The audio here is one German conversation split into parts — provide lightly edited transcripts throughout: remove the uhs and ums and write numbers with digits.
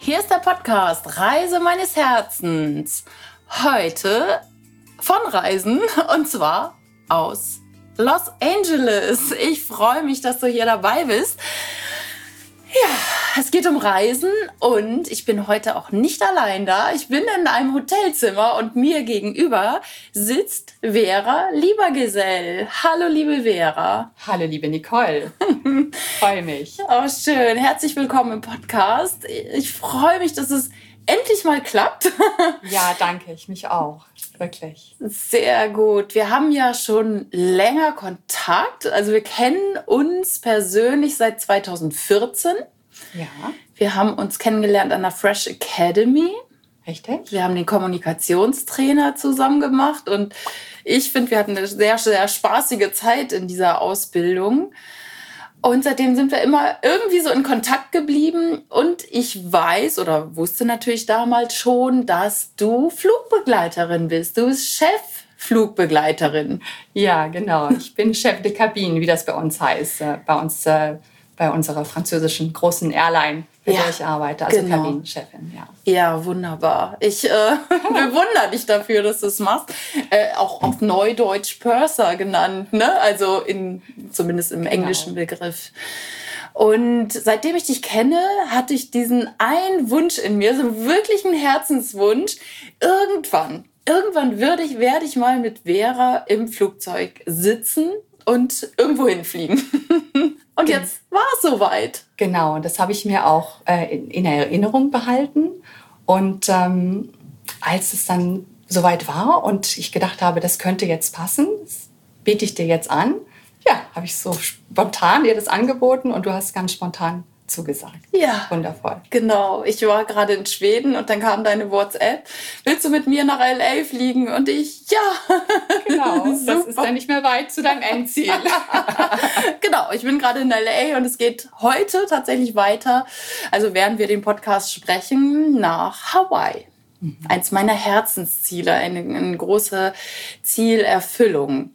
Hier ist der Podcast Reise meines Herzens. Heute von Reisen und zwar aus Los Angeles. Ich freue mich, dass du hier dabei bist. Ja, es geht um Reisen und ich bin heute auch nicht allein da. Ich bin in einem Hotelzimmer und mir gegenüber sitzt Vera Liebergesell. Hallo, liebe Vera. Hallo, liebe Nicole. Freue mich. Oh, schön. Herzlich willkommen im Podcast. Ich freue mich, dass es endlich mal klappt. Ja, danke. Ich mich auch. Wirklich. Sehr gut. Wir haben ja schon länger Kontakt. Also wir kennen uns persönlich seit 2014. Ja. Wir haben uns kennengelernt an der Fresh Academy. Richtig? Wir haben den Kommunikationstrainer zusammen gemacht und ich finde, wir hatten eine sehr, sehr spaßige Zeit in dieser Ausbildung. Und seitdem sind wir immer irgendwie so in Kontakt geblieben. Und ich weiß oder wusste natürlich damals schon, dass du Flugbegleiterin bist. Du bist Chefflugbegleiterin. Ja, genau. Ich bin Chef de Cabine, wie das bei uns heißt. Bei unserer französischen großen Airline, für der ich arbeite. Also genau. Kabinenchefin, ja. Ja, wunderbar. Ich bewundere dich dafür, dass du es machst. Auch auf Neudeutsch Purser genannt, ne? Also zumindest im englischen Begriff. Und seitdem ich dich kenne, hatte ich diesen einen Wunsch in mir, so wirklich einen Herzenswunsch. Irgendwann werde ich mal mit Vera im Flugzeug sitzen und irgendwo hinfliegen. Und jetzt war es soweit. Genau, und das habe ich mir auch in Erinnerung behalten. Und als es dann soweit war und ich gedacht habe, das könnte jetzt passen, das biete ich dir jetzt an, ja, habe ich so spontan dir das angeboten und du hast ganz spontan zugesagt. Ja. Wundervoll. Genau. Ich war gerade in Schweden und dann kam deine WhatsApp. Willst du mit mir nach LA fliegen? Und ich, ja. Genau. Das ist dann nicht mehr weit zu deinem Endziel. Genau. Ich bin gerade in LA und es geht heute tatsächlich weiter. Also während wir den Podcast sprechen, nach Hawaii. Eins meiner Herzensziele, eine große Zielerfüllung.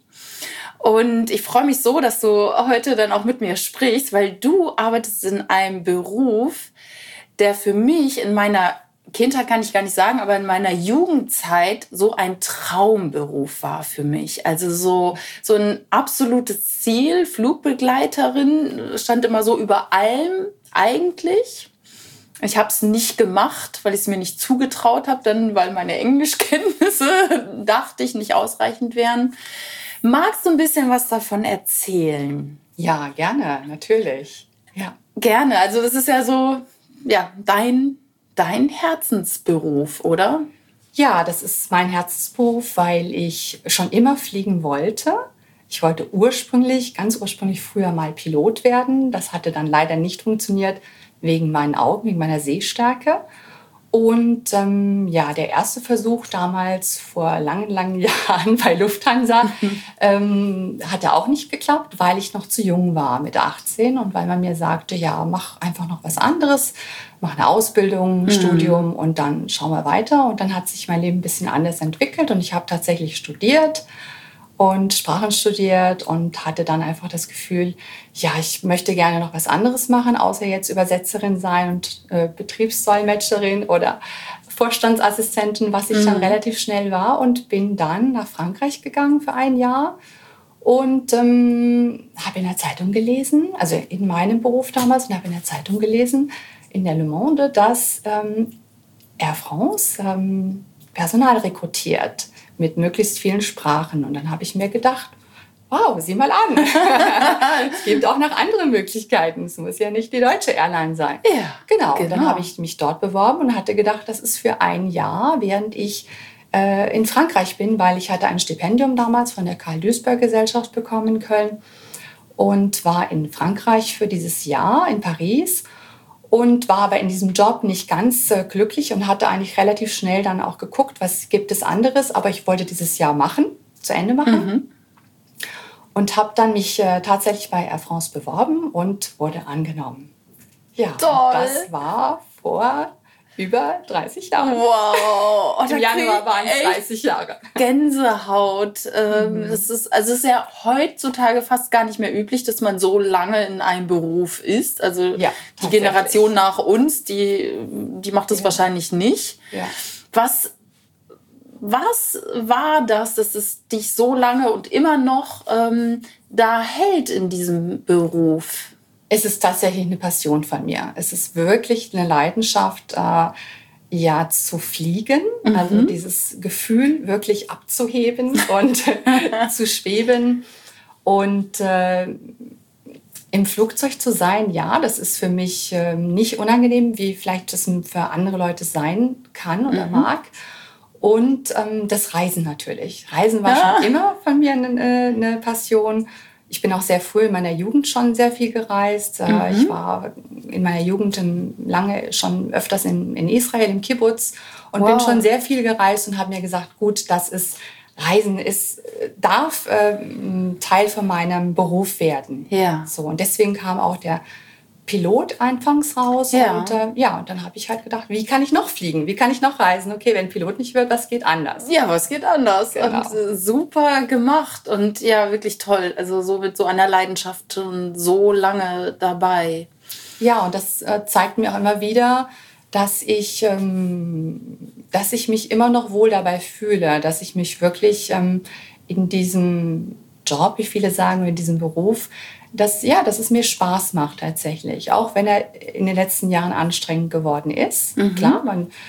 Und ich freue mich so, dass du heute dann auch mit mir sprichst, weil du arbeitest in einem Beruf, der für mich in meiner Kindheit, kann ich gar nicht sagen, aber in meiner Jugendzeit so ein Traumberuf war für mich. Also so ein absolutes Ziel, Flugbegleiterin, stand immer so über allem eigentlich. Ich habe es nicht gemacht, weil ich es mir nicht zugetraut habe, dann weil meine Englischkenntnisse, dachte ich, nicht ausreichend wären. Magst du ein bisschen was davon erzählen? Ja, gerne, natürlich. Ja. Gerne. Also das ist ja so, ja, dein Herzensberuf, oder? Ja, das ist mein Herzensberuf, weil ich schon immer fliegen wollte. Ich wollte ganz ursprünglich früher mal Pilot werden. Das hatte dann leider nicht funktioniert wegen meinen Augen, wegen meiner Sehstärke. Und der erste Versuch damals vor langen Jahren bei Lufthansa hatte auch nicht geklappt, weil ich noch zu jung war mit 18 und weil man mir sagte, ja, mach einfach noch was anderes, mach eine Ausbildung, Studium und dann schauen wir weiter. Und dann hat sich mein Leben ein bisschen anders entwickelt und ich habe tatsächlich studiert und Sprachen studiert und hatte dann einfach das Gefühl, ja, ich möchte gerne noch was anderes machen, außer jetzt Übersetzerin sein und Betriebsdolmetscherin oder Vorstandsassistentin, was ich dann relativ schnell war und bin dann nach Frankreich gegangen für ein Jahr und habe in der Zeitung gelesen, also in meinem Beruf damals, und habe in der Zeitung gelesen, in der Le Monde, dass Air France Personal rekrutiert mit möglichst vielen Sprachen. Und dann habe ich mir gedacht, wow, sieh mal an. Es gibt auch noch andere Möglichkeiten. Es muss ja nicht die deutsche Airline sein. Ja, genau. Und dann habe ich mich dort beworben und hatte gedacht, das ist für ein Jahr, während ich in Frankreich bin, weil ich hatte ein Stipendium damals von der Karl-Duisberg-Gesellschaft bekommen in Köln und war in Frankreich für dieses Jahr in Paris und war aber in diesem Job nicht ganz glücklich und hatte eigentlich relativ schnell dann auch geguckt, was gibt es anderes. Aber ich wollte dieses Jahr zu Ende machen. Und habe dann mich tatsächlich bei Air France beworben und wurde angenommen. Ja, toll. Das war vor über 30 Jahre. Wow. Oh, im Januar waren es 30 Jahre. Gänsehaut. Das ist ja heutzutage fast gar nicht mehr üblich, dass man so lange in einem Beruf ist. Also die Generation nach uns, die macht das wahrscheinlich nicht. Ja. Was war das, dass es dich so lange und immer noch da hält in diesem Beruf? Es ist tatsächlich eine Passion von mir. Es ist wirklich eine Leidenschaft, zu fliegen. Also dieses Gefühl, wirklich abzuheben und zu schweben. Und im Flugzeug zu sein, das ist für mich nicht unangenehm, wie vielleicht das für andere Leute sein kann oder mag. Und das Reisen natürlich. Reisen war schon immer von mir eine Passion. Ich bin auch sehr früh in meiner Jugend schon sehr viel gereist. Ich war in meiner Jugend lange schon öfters in Israel, im Kibbutz und bin schon sehr viel gereist und habe mir gesagt, gut, Reisen darf Teil von meinem Beruf werden. Ja. So, und deswegen kam auch der Pilot anfangs raus. Ja. Und dann habe ich halt gedacht, wie kann ich noch fliegen? Wie kann ich noch reisen? Okay, wenn Pilot nicht wird, was geht anders? Ja, was geht anders? Genau. Und super gemacht und ja, wirklich toll. Also so mit so einer Leidenschaft schon so lange dabei. Ja, und das zeigt mir auch immer wieder, dass ich mich immer noch wohl dabei fühle, dass ich mich wirklich in diesem Job, wie viele sagen, in diesem Beruf, dass es mir Spaß macht tatsächlich. Auch wenn er in den letzten Jahren anstrengend geworden ist. Klar,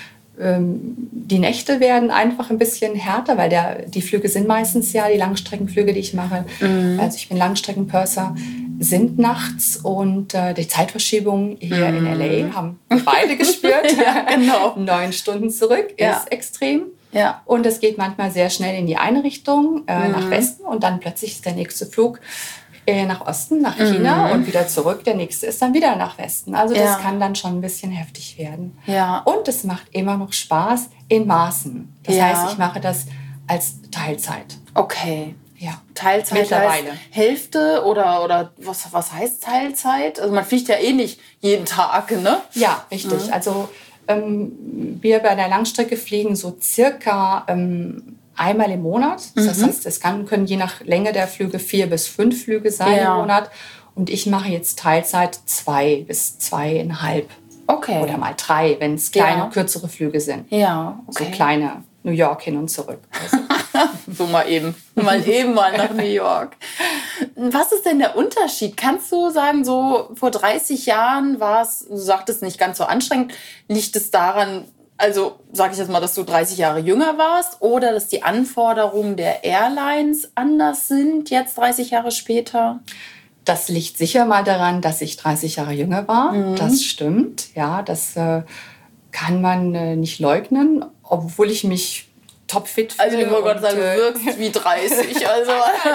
die Nächte werden einfach ein bisschen härter, weil die Flüge sind meistens die Langstreckenflüge, die ich mache. Also ich bin Langstreckenpurser, sind nachts und die Zeitverschiebung hier in L.A. haben wir beide gespürt. Ja, genau. 9 Stunden zurück ist extrem. Ja. Und es geht manchmal sehr schnell in die eine Richtung, nach Westen und dann plötzlich ist der nächste Flug nach Osten, nach China und wieder zurück. Der nächste ist dann wieder nach Westen. Also das kann dann schon ein bisschen heftig werden. Ja. Und es macht immer noch Spaß in Maßen. Das heißt, ich mache das als Teilzeit. Okay. Ja. Teilzeit mittlerweile. Heißt Hälfte oder was heißt Teilzeit? Also man fliegt ja eh nicht jeden Tag, ne? Ja, richtig. Also wir bei der Langstrecke fliegen so circa einmal im Monat. Das heißt, es können je nach Länge der Flüge 4 bis 5 Flüge sein im Monat. Und ich mache jetzt Teilzeit 2 bis 2,5. Okay. Oder mal 3, wenn es kleine, kürzere Flüge sind. Ja, okay. So kleine New York hin und zurück. So mal eben mal nach New York. Was ist denn der Unterschied? Kannst du sagen, so vor 30 Jahren war es, du sagtest, nicht ganz so anstrengend, liegt es daran, also sage ich jetzt mal, dass du 30 Jahre jünger warst oder dass die Anforderungen der Airlines anders sind, jetzt 30 Jahre später? Das liegt sicher mal daran, dass ich 30 Jahre jünger war. Das stimmt. Ja, das kann man nicht leugnen, obwohl ich mich topfit fühle. Also ich wollte gerade sagen, du wirkst wie 30. Also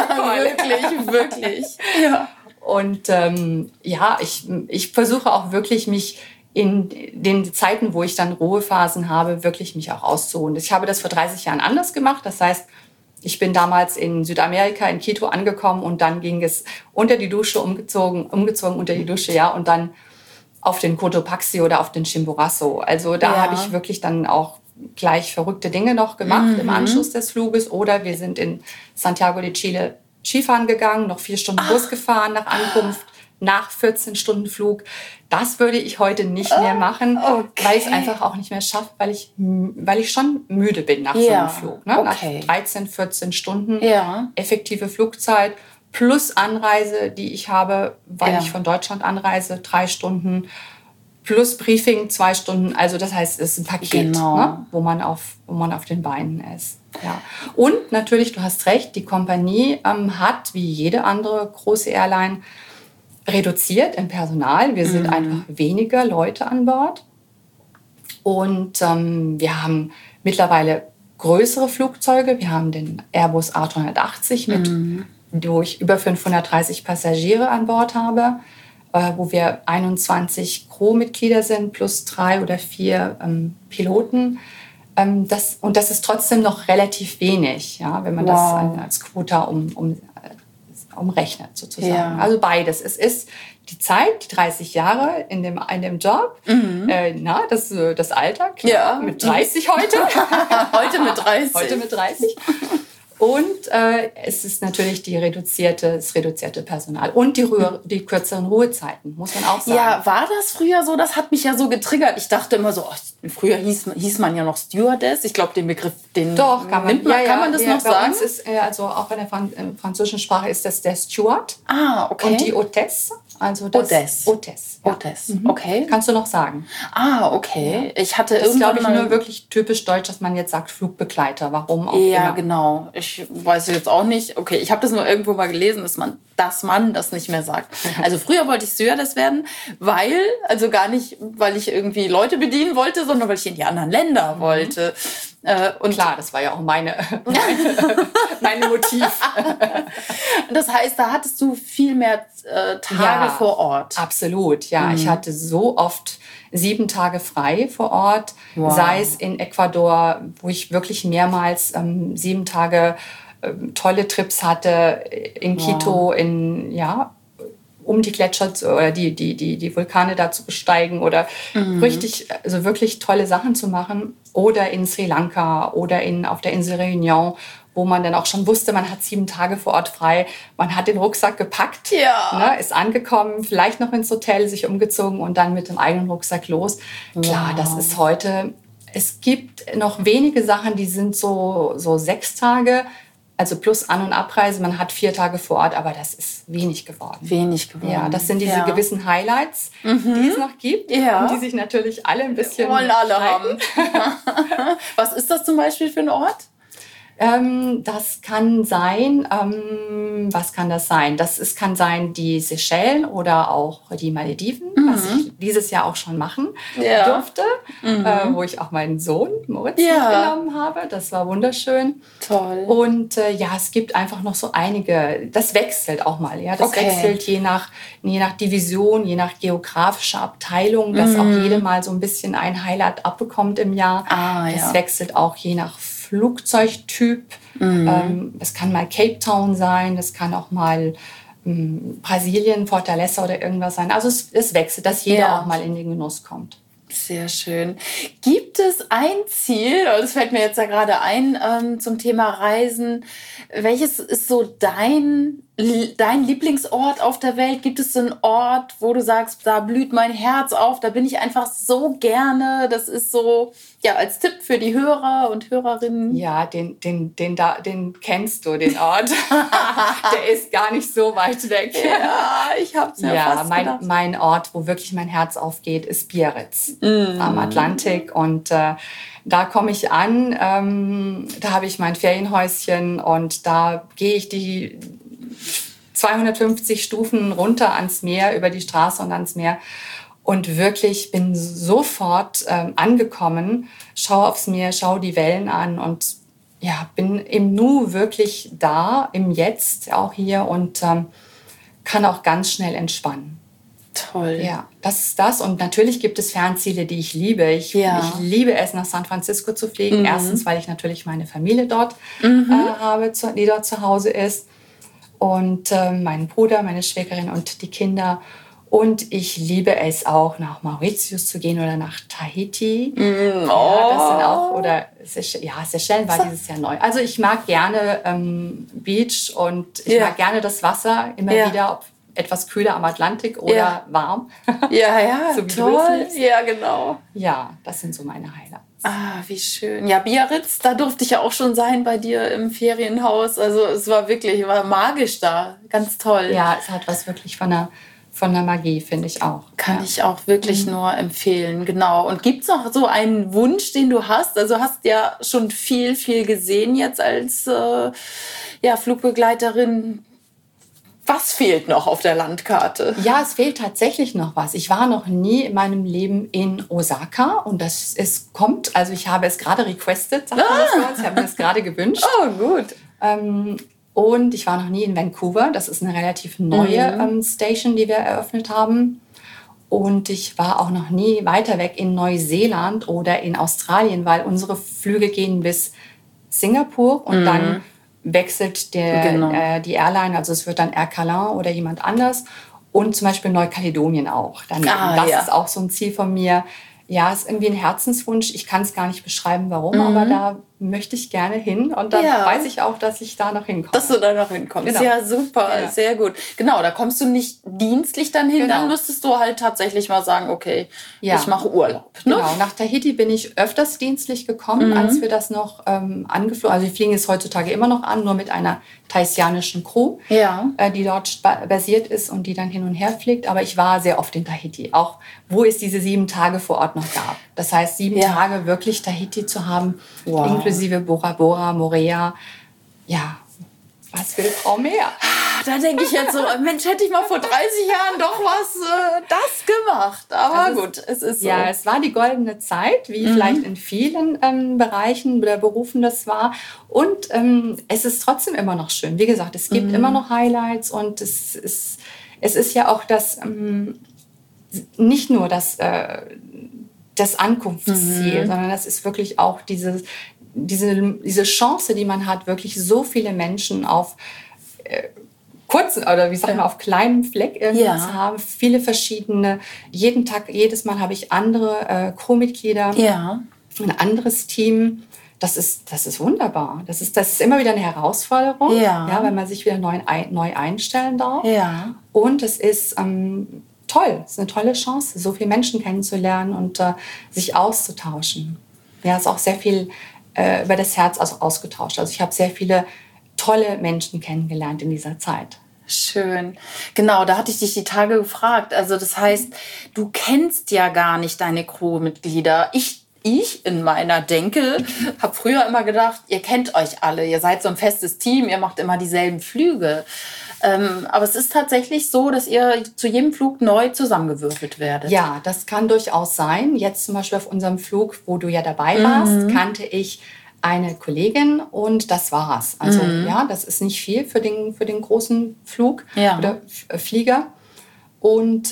wirklich. Ja. Und ich versuche auch wirklich mich in den Zeiten, wo ich dann Ruhephasen habe, wirklich mich auch auszuruhen. Ich habe das vor 30 Jahren anders gemacht. Das heißt, ich bin damals in Südamerika, in Quito angekommen und dann ging es unter die Dusche, umgezogen unter die Dusche, und dann auf den Cotopaxi oder auf den Chimborazo. Also da habe ich wirklich dann auch gleich verrückte Dinge noch gemacht im Anschluss des Fluges. Oder wir sind in Santiago de Chile Skifahren gegangen, noch 4 Stunden Bus gefahren nach Ankunft. Nach 14 Stunden Flug. Das würde ich heute nicht mehr machen, weil ich es einfach auch nicht mehr schaffe, weil ich schon müde bin nach so einem Flug. Ne? Nach 13, 14 Stunden effektive Flugzeit plus Anreise, die ich habe, weil ich von Deutschland anreise, 3 Stunden plus Briefing 2 Stunden. Also das heißt, es ist ein Paket, ne? wo man auf den Beinen ist. Ja. Und natürlich, du hast recht, die Kompanie hat, wie jede andere große Airline, reduziert im Personal. Wir sind einfach weniger Leute an Bord. Und wir haben mittlerweile größere Flugzeuge. Wir haben den Airbus A380, wo ich über 530 Passagiere an Bord habe, wo wir 21 Crewmitglieder sind, plus 3 oder 4 Piloten. Das ist trotzdem noch relativ wenig, wenn man das als Quota umrechnet sozusagen. Ja. Also beides. Es ist die Zeit, die 30 Jahre in dem Job, das Alter, klar, Ja. mit 30 heute. Heute mit 30. Heute mit 30. Und es ist natürlich das reduzierte Personal und die kürzeren Ruhezeiten, muss man auch sagen. Ja, war das früher so? Das hat mich ja so getriggert. Ich dachte immer so, früher hieß man ja noch Stewardess. Ich glaube, den Begriff, Doch, kann man. Kann man das noch bei sagen? Uns ist, also auch in der französischen Sprache ist das der Steward. Ah, okay. Und die Hôtesse. Also das Hôtesse. Ja. Hôtesse, okay. Kannst du noch sagen? Ah, okay. Ja. Ich hatte Das ist, irgendwann glaube ich, mal... nur wirklich typisch deutsch, dass man jetzt sagt Flugbegleiter. Warum auch Ja, immer. genau. Ich weiß jetzt auch nicht. Okay, ich habe das nur irgendwo mal gelesen, dass man das nicht mehr sagt. Also früher wollte ich Stewardess werden, gar nicht, weil ich irgendwie Leute bedienen wollte, sondern weil ich in die anderen Länder wollte. Und klar, das war ja auch mein Motiv. das heißt, da hattest du viel mehr Tage vor Ort. Absolut, ja. Ich hatte so oft 7 Tage frei vor Ort, sei es in Ecuador, wo ich wirklich mehrmals 7 Tage tolle Trips hatte, in Quito, um die Gletscher oder die Vulkane da zu besteigen oder wirklich tolle Sachen zu machen. Oder in Sri Lanka oder auf der Insel Réunion, wo man dann auch schon wusste, man hat 7 Tage vor Ort frei. Man hat den Rucksack gepackt, ist angekommen, vielleicht noch ins Hotel, sich umgezogen und dann mit dem eigenen Rucksack los. Klar, das ist heute... Es gibt noch wenige Sachen, die sind so 6 Tage, also plus An- und Abreise. Man hat 4 Tage vor Ort, aber das ist wenig geworden. Ja, das sind diese gewissen Highlights, die es noch gibt und die sich natürlich alle ein bisschen... Wollen alle haben. Was ist das zum Beispiel für ein Ort? Das kann sein, was kann das sein? Kann sein die Seychellen oder auch die Malediven, was ich dieses Jahr auch schon machen durfte, wo ich auch meinen Sohn Moritz mitgenommen habe. Das war wunderschön. Toll. Und es gibt einfach noch so einige, das wechselt auch mal. Ja? Das wechselt je nach Division, je nach geografischer Abteilung, dass auch jede mal so ein bisschen ein Highlight abbekommt im Jahr. Das wechselt auch je nach Flugzeugtyp. Das kann mal Cape Town sein, das kann auch mal Brasilien, Fortaleza oder irgendwas sein. Also es wechselt, dass jeder auch mal in den Genuss kommt. Sehr schön. Gibt es ein Ziel, das fällt mir jetzt ja gerade ein, zum Thema Reisen, welches ist so dein Lieblingsort auf der Welt? Gibt es so einen Ort, wo du sagst, da blüht mein Herz auf, da bin ich einfach so gerne, das ist so, als Tipp für die Hörer und Hörerinnen. Ja, den kennst du, den Ort. Der ist gar nicht so weit weg. Ja, ich hab's fast gedacht. Mein Ort, wo wirklich mein Herz aufgeht, ist Biarritz am Atlantik und da komme ich an, da habe ich mein Ferienhäuschen und da gehe ich die 250 Stufen runter ans Meer, über die Straße und ans Meer. Und wirklich bin sofort angekommen, schaue aufs Meer, schaue die Wellen an und bin im Nu wirklich da, im Jetzt auch hier und kann auch ganz schnell entspannen. Toll. Ja, das ist das. Und natürlich gibt es Fernziele, die ich liebe. Ich liebe es, nach San Francisco zu fliegen. Erstens, weil ich natürlich meine Familie dort habe, die dort zu Hause ist. Und meinen Bruder, meine Schwägerin und die Kinder. Und ich liebe es auch, nach Mauritius zu gehen oder nach Tahiti. Ja, das sind auch, oder Seychellen war dieses Jahr neu. Also ich mag gerne Beach und ich mag gerne das Wasser immer wieder, ob etwas kühler am Atlantik oder warm. Ja, so wie toll. Ja, genau. Ja, das sind so meine Highlights. Ah, wie schön. Ja, Biarritz, da durfte ich ja auch schon sein bei dir im Ferienhaus. Also es war magisch da. Ganz toll. Ja, es hat was wirklich von der Magie, finde ich auch. Kann ich auch wirklich nur empfehlen, genau. Und gibt es noch so einen Wunsch, den du hast? Also hast ja schon viel, viel gesehen jetzt als Flugbegleiterin. Was fehlt noch auf der Landkarte? Ja, es fehlt tatsächlich noch was. Ich war noch nie in meinem Leben in Osaka und es kommt, also ich habe es gerade requested, sagt man das bei uns, ich habe mir das gerade gewünscht. Oh, gut. Und ich war noch nie in Vancouver, das ist eine relativ neue Station, die wir eröffnet haben. Und ich war auch noch nie weiter weg in Neuseeland oder in Australien, weil unsere Flüge gehen bis Singapur und dann wechselt die Airline, also es wird dann Air Calin oder jemand anders. Und zum Beispiel Neukaledonien auch. Das ist auch so ein Ziel von mir. Ja, ist irgendwie ein Herzenswunsch. Ich kann es gar nicht beschreiben, warum, aber da möchte ich gerne hin. Und dann weiß ich auch, dass ich da noch hinkomme. Dass du da noch hinkommst. Genau. Ja, super, sehr gut. Genau, da kommst du nicht dienstlich dann hin. Dann müsstest du halt tatsächlich mal sagen, okay, ich mache Urlaub. Ne? Genau, nach Tahiti bin ich öfters dienstlich gekommen, als wir das noch angeflogen. Also wir fliegen es heutzutage immer noch an, nur mit einer thaissianischen Crew, die dort basiert ist und die dann hin und her fliegt. Aber ich war sehr oft in Tahiti, auch wo es diese 7 Tage vor Ort noch gab. Das heißt, 7 Tage wirklich Tahiti zu haben, inklusive Bora Bora, Moorea. Ja, was will Frau mehr? Da denke ich jetzt so, Mensch, hätte ich mal vor 30 Jahren doch das gemacht. Aber also gut, es ist so. Ja, es war die goldene Zeit, wie vielleicht in vielen Bereichen oder Berufen das war. Und es ist trotzdem immer noch schön. Wie gesagt, es gibt immer noch Highlights und es ist ja auch nicht nur das Ankunftsziel, sondern das ist wirklich auch diese Chance, die man hat, wirklich so viele Menschen auf kurzen oder auf kleinem Fleck zu haben. Viele verschiedene. Jeden Tag, jedes Mal habe ich andere Crewmitglieder, ein anderes Team. Das ist wunderbar. Das ist immer wieder eine Herausforderung, weil man sich wieder neu einstellen darf. Ja. Und es ist toll. Es ist eine tolle Chance, so viele Menschen kennenzulernen und sich auszutauschen. Ja, es ist auch sehr viel über das Herz ausgetauscht. Also ich habe sehr viele tolle Menschen kennengelernt in dieser Zeit. Schön. Genau, da hatte ich dich die Tage gefragt. Also das heißt, du kennst ja gar nicht deine Crewmitglieder. Ich in meiner Denke habe früher immer gedacht, ihr kennt euch alle, ihr seid so ein festes Team, ihr macht immer dieselben Flüge. Aber es ist tatsächlich so, dass ihr zu jedem Flug neu zusammengewürfelt werdet. Ja, das kann durchaus sein. Jetzt zum Beispiel auf unserem Flug, wo du ja dabei warst, kannte ich eine Kollegin und das war's. Also das ist nicht viel für den großen Flug oder Flieger. Und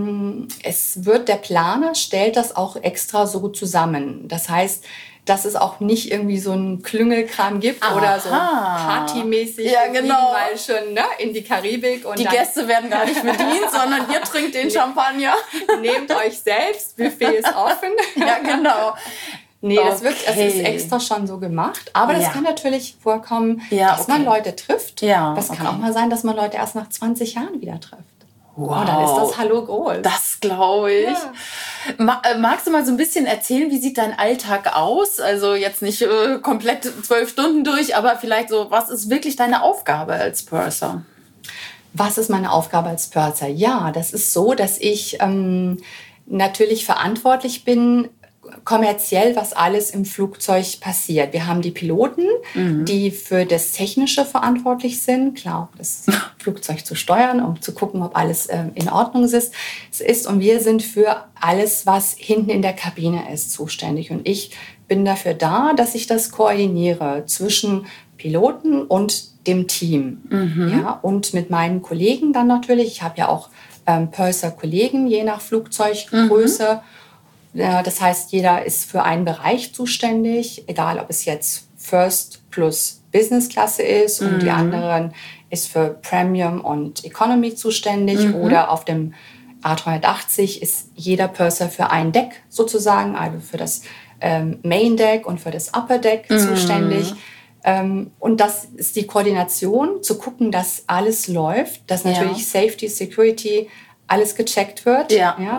der Planer stellt das auch extra so zusammen. Das heißt, dass es auch nicht irgendwie so einen Klüngelkram gibt oder so partymäßig mal schon in die Karibik. Und die Gäste werden gar nicht bedient, sondern ihr trinkt den Champagner. Nehmt euch selbst, Buffet ist offen. Ja, genau. Nee, das ist extra schon so gemacht. Aber das kann natürlich vorkommen, dass man Leute trifft. Ja, das kann auch mal sein, dass man Leute erst nach 20 Jahren wieder trifft. Wow. Und dann ist das Hallo groß. Das glaube ich. Ja. Magst du mal so ein bisschen erzählen, wie sieht dein Alltag aus? Also jetzt nicht komplett 12 Stunden durch, aber vielleicht so, was ist wirklich deine Aufgabe als Purser? Was ist meine Aufgabe als Purser? Ja, das ist so, dass ich natürlich verantwortlich bin, kommerziell, was alles im Flugzeug passiert. Wir haben die Piloten, die für das Technische verantwortlich sind, klar, das Flugzeug zu steuern, um zu gucken, ob alles in Ordnung ist. Und wir sind für alles, was hinten in der Kabine ist, zuständig. Und ich bin dafür da, dass ich das koordiniere zwischen Piloten und dem Team. Ja, und mit meinen Kollegen dann natürlich. Ich habe ja auch Purser-Kollegen, je nach Flugzeuggröße. Das heißt, jeder ist für einen Bereich zuständig, egal ob es jetzt First plus Business-Klasse ist und die anderen ist für Premium und Economy zuständig oder auf dem A380 ist jeder Purser für ein Deck sozusagen, also für das Main Deck und für das Upper Deck zuständig. Und das ist die Koordination, zu gucken, dass alles läuft, dass natürlich Safety, Security, alles gecheckt wird.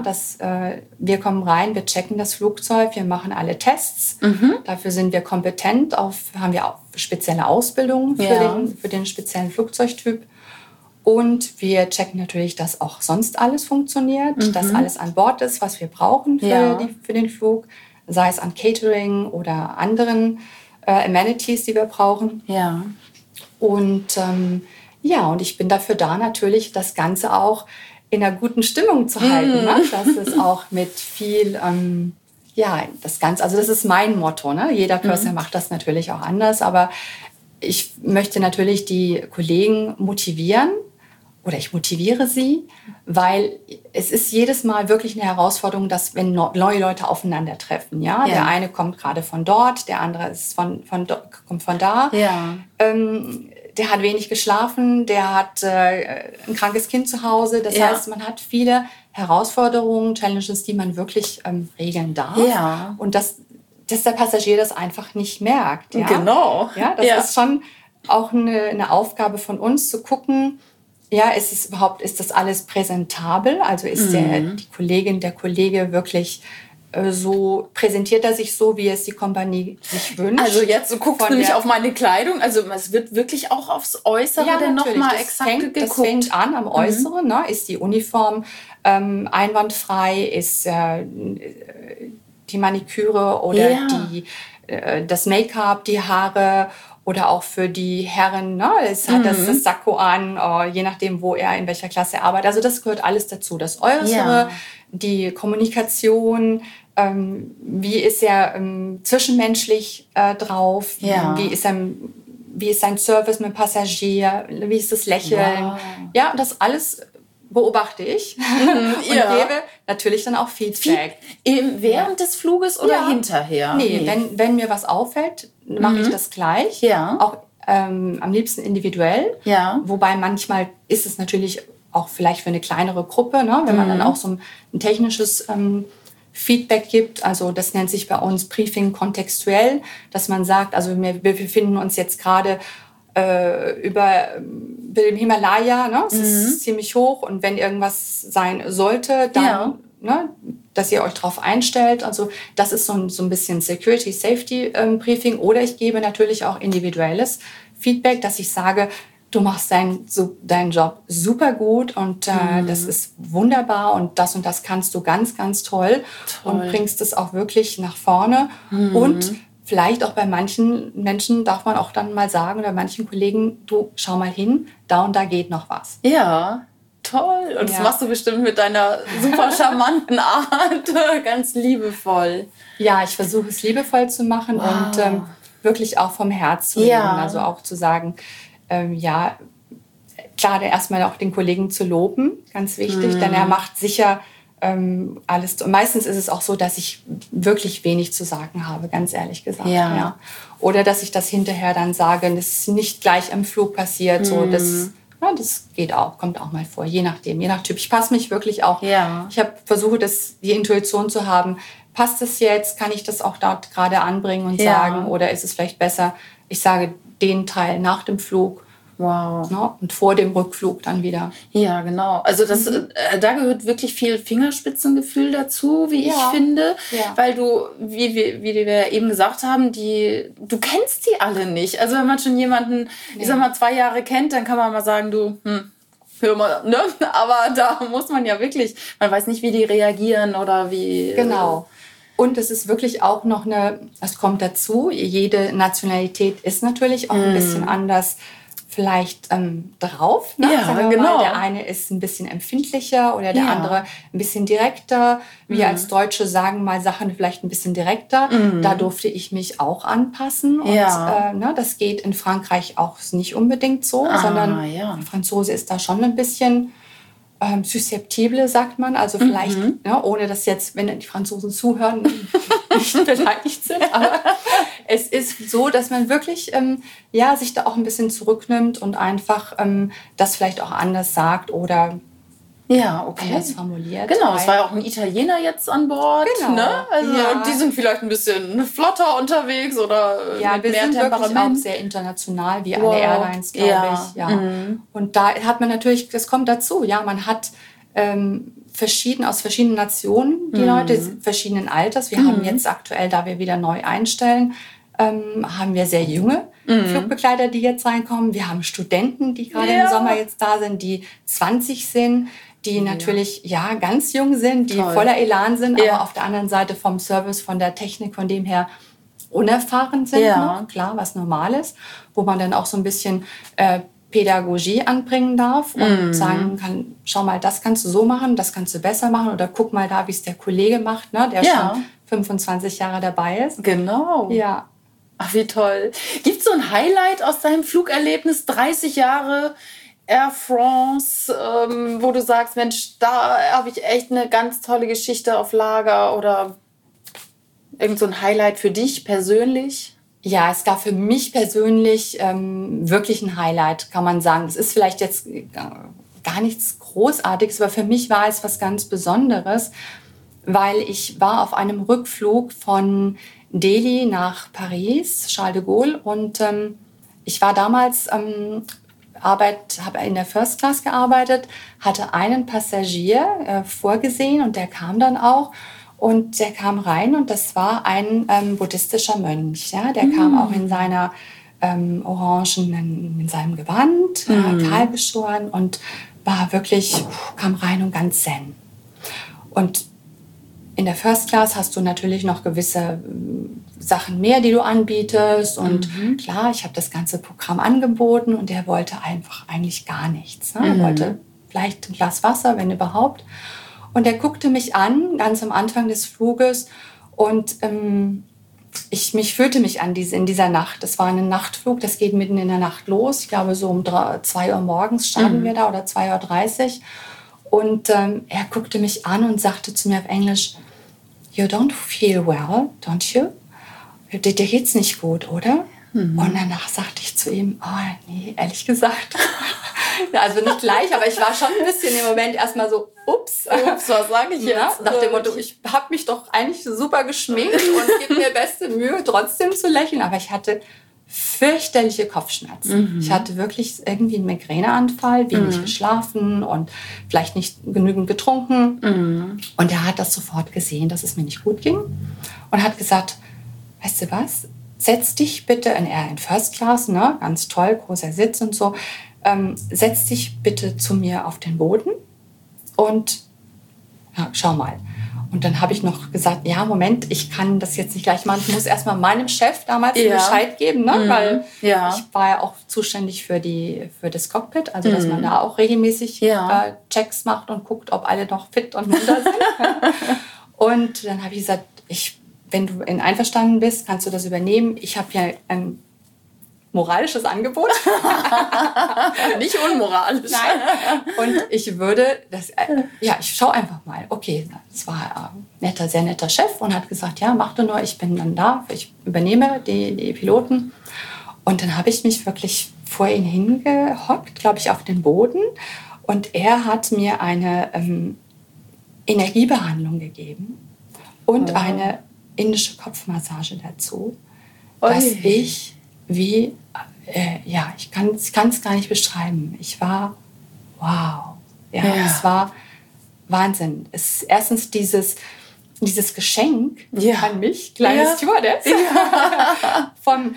Wir kommen rein, wir checken das Flugzeug, wir machen alle Tests. Dafür sind wir kompetent, haben wir auch spezielle Ausbildung für den speziellen Flugzeugtyp. Und wir checken natürlich, dass auch sonst alles funktioniert, dass alles an Bord ist, was wir brauchen für den Flug, sei es an Catering oder anderen Amenities, die wir brauchen. Ja. Und und ich bin dafür da, natürlich das Ganze auch in einer guten Stimmung zu halten. Ne? Das ist auch mit viel, das Ganze, also das ist mein Motto. Ne? Jeder Purser macht das natürlich auch anders, aber ich möchte natürlich die Kollegen motivieren oder ich motiviere sie, weil es ist jedes Mal wirklich eine Herausforderung, dass wenn neue Leute aufeinandertreffen. Ja? Der eine kommt gerade von dort, der andere ist kommt von da. Ja. der hat wenig geschlafen, der hat ein krankes Kind zu Hause. Das heißt, man hat viele Herausforderungen, Challenges, die man wirklich regeln darf. Ja. Und dass der Passagier das einfach nicht merkt. Ja? Genau. Ja, das ist schon auch eine Aufgabe von uns, zu gucken, ja, ist das alles präsentabel? Also ist die Kollegin, der Kollege wirklich so, präsentiert er sich so, wie es die Kompanie sich wünscht? Also jetzt, du guckst nämlich auf meine Kleidung, also es wird wirklich auch aufs Äußere dann nochmal exakt geguckt. Das fängt an am Äußeren, ne? Ist die Uniform einwandfrei, ist die Maniküre oder das Make-up, die Haare, oder auch für die Herren, ne? Es hat das Sakko an, je nachdem, wo er in welcher Klasse arbeitet. Also das gehört alles dazu. Das Äußere, die Kommunikation, wie ist er zwischenmenschlich drauf, wie ist sein Service mit dem Passagier, wie ist das Lächeln. Wow. Ja, das alles beobachte ich und gebe natürlich dann auch Feedback. Während des Fluges oder hinterher? Nee, wenn mir was auffällt, mache ich das gleich. Ja. Auch am liebsten individuell. Ja. Wobei manchmal ist es natürlich auch vielleicht für eine kleinere Gruppe, ne? Wenn man dann auch so ein technisches Feedback gibt. Also das nennt sich bei uns Briefing kontextuell, dass man sagt, also wir befinden uns jetzt gerade über dem Himalaya, ne? Es ist ziemlich hoch, und wenn irgendwas sein sollte, dann, ne, dass ihr euch darauf einstellt. Also das ist so ein bisschen Security, Safety Briefing. Oder ich gebe natürlich auch individuelles Feedback, dass ich sage, du machst deinen Job super gut und das ist wunderbar und das kannst du ganz, ganz toll. Und bringst es auch wirklich nach vorne. Und vielleicht auch bei manchen Menschen darf man auch dann mal sagen, oder manchen Kollegen, du schau mal hin, da und da geht noch was. Ja, toll. Und das machst du bestimmt mit deiner super charmanten Art, ganz liebevoll. Ja, ich versuche es liebevoll zu machen und wirklich auch vom Herz zu reden. Also auch zu sagen, klar, erstmal auch den Kollegen zu loben, ganz wichtig, denn er macht sicher alles. Und meistens ist es auch so, dass ich wirklich wenig zu sagen habe, ganz ehrlich gesagt. Ja. Oder dass ich das hinterher dann sage, das ist nicht gleich im Flug passiert. So, das geht auch, kommt auch mal vor, je nach Typ. Ich passe mich wirklich auch. Ja. Ich versuche, die Intuition zu haben, passt es jetzt, kann ich das auch dort gerade anbringen und sagen, oder ist es vielleicht besser, ich sage den Teil nach dem Flug. Wow. Ne, und vor dem Rückflug dann wieder. Ja, genau. Also da gehört wirklich viel Fingerspitzengefühl dazu, wie ich finde. Ja. Weil du, wie wir eben gesagt haben, du kennst die alle nicht. Also wenn man schon jemanden, ich sag mal, 2 Jahre kennt, dann kann man mal sagen, hör mal, ne? Aber da muss man ja wirklich, man weiß nicht, wie die reagieren oder wie... Genau. Und es ist wirklich auch noch es kommt dazu, jede Nationalität ist natürlich auch ein bisschen anders vielleicht drauf. Ne? Ja, genau. Der eine ist ein bisschen empfindlicher oder der andere ein bisschen direkter. Wir als Deutsche sagen mal Sachen vielleicht ein bisschen direkter. Da durfte ich mich auch anpassen. Und das geht in Frankreich auch nicht unbedingt so, sondern der Franzose ist da schon ein bisschen susceptible, sagt man. Also vielleicht, ohne dass jetzt, wenn die Franzosen zuhören, nicht beleidigt sind. Aber es ist so, dass man wirklich sich da auch ein bisschen zurücknimmt und einfach das vielleicht auch anders sagt oder anders formuliert. Genau, es war ja auch ein Italiener jetzt an Bord. Genau. Ne? Also, und die sind vielleicht ein bisschen flotter unterwegs oder mit mehr Temperament. Wir sind wirklich auch sehr international, wie alle Airlines, glaube ich. Ja. Und da hat man natürlich, das kommt dazu, man hat aus verschiedenen Nationen die Leute, verschiedenen Alters. Wir haben jetzt aktuell, da wir wieder neu einstellen, haben wir sehr junge Flugbegleiter, die jetzt reinkommen. Wir haben Studenten, die gerade im Sommer jetzt da sind, die 20 sind, die natürlich ganz jung sind, die voller Elan sind, aber auf der anderen Seite vom Service, von der Technik, von dem her unerfahren sind noch, klar, was normal ist, wo man dann auch so ein bisschen Pädagogie anbringen darf und sagen kann, schau mal, das kannst du so machen, das kannst du besser machen oder guck mal da, wie es der Kollege macht, ne, der schon 25 Jahre dabei ist. Genau. Ja. Ach, wie toll. Gibt es so ein Highlight aus deinem Flugerlebnis, 30 Jahre Air France, wo du sagst, Mensch, da habe ich echt eine ganz tolle Geschichte auf Lager oder irgend so ein Highlight für dich persönlich? Ja, es gab für mich persönlich wirklich ein Highlight, kann man sagen. Das ist vielleicht jetzt gar nichts Großartiges, aber für mich war es was ganz Besonderes, weil ich war auf einem Rückflug von Delhi nach Paris, Charles de Gaulle, und ich war damals habe in der First Class gearbeitet, hatte einen Passagier vorgesehen und der kam dann auch. Und der kam rein und das war ein buddhistischer Mönch. Ja? Der kam auch in seiner in seinem Gewand, kahl geschoren und war wirklich, kam rein und ganz zen. Und in der First Class hast du natürlich noch gewisse Sachen mehr, die du anbietest. Und klar, ich habe das ganze Programm angeboten und der wollte einfach eigentlich gar nichts. Ne? Er wollte vielleicht ein Glas Wasser, wenn überhaupt. Und er guckte mich an, ganz am Anfang des Fluges. Und ich fühlte mich an in dieser Nacht. Das war ein Nachtflug, das geht mitten in der Nacht los. Ich glaube, so um 2 Uhr morgens starten wir da oder 2:30 Uhr. Und er guckte mich an und sagte zu mir auf Englisch, "You don't feel well, don't you? Dir geht's nicht gut, oder?" Und danach sagte ich zu ihm, oh nee, ehrlich gesagt. Also nicht gleich, aber ich war schon ein bisschen im Moment erstmal so, ups, was sage ich jetzt? Ja, nach dem Motto, ich habe mich doch eigentlich super geschminkt und gebe mir beste Mühe, trotzdem zu lächeln. Aber ich hatte fürchterliche Kopfschmerzen. Ich hatte wirklich irgendwie einen Migräneanfall, wenig geschlafen und vielleicht nicht genügend getrunken. Und er hat das sofort gesehen, dass es mir nicht gut ging und hat gesagt, weißt du was, setz dich bitte, in First Class, ne, ganz toll, großer Sitz und so, setz dich bitte zu mir auf den Boden und ja, schau mal. Und dann habe ich noch gesagt, ja, Moment, ich kann das jetzt nicht gleich machen. Ich muss erstmal meinem Chef damals Bescheid geben, ne? Weil ich war ja auch zuständig für das Cockpit, also dass man da auch regelmäßig Checks macht und guckt, ob alle noch fit und munter sind. Und dann habe ich gesagt, wenn du einverstanden bist, kannst du das übernehmen. Ich habe ja ein moralisches Angebot. Nicht unmoralisch. Nein. Und ich würde das, ich schaue einfach mal. Okay, das war ein sehr netter Chef und hat gesagt, ja, mach du nur, ich bin dann da, ich übernehme die Piloten. Und dann habe ich mich wirklich vor ihn hingehockt, glaube ich, auf den Boden. Und er hat mir eine Energiebehandlung gegeben und eine indische Kopfmassage dazu, dass ich ich kann es gar nicht beschreiben. Ich war, wow. Es war Wahnsinn. Es ist erstens dieses Geschenk an mich, kleine Stewardess, vom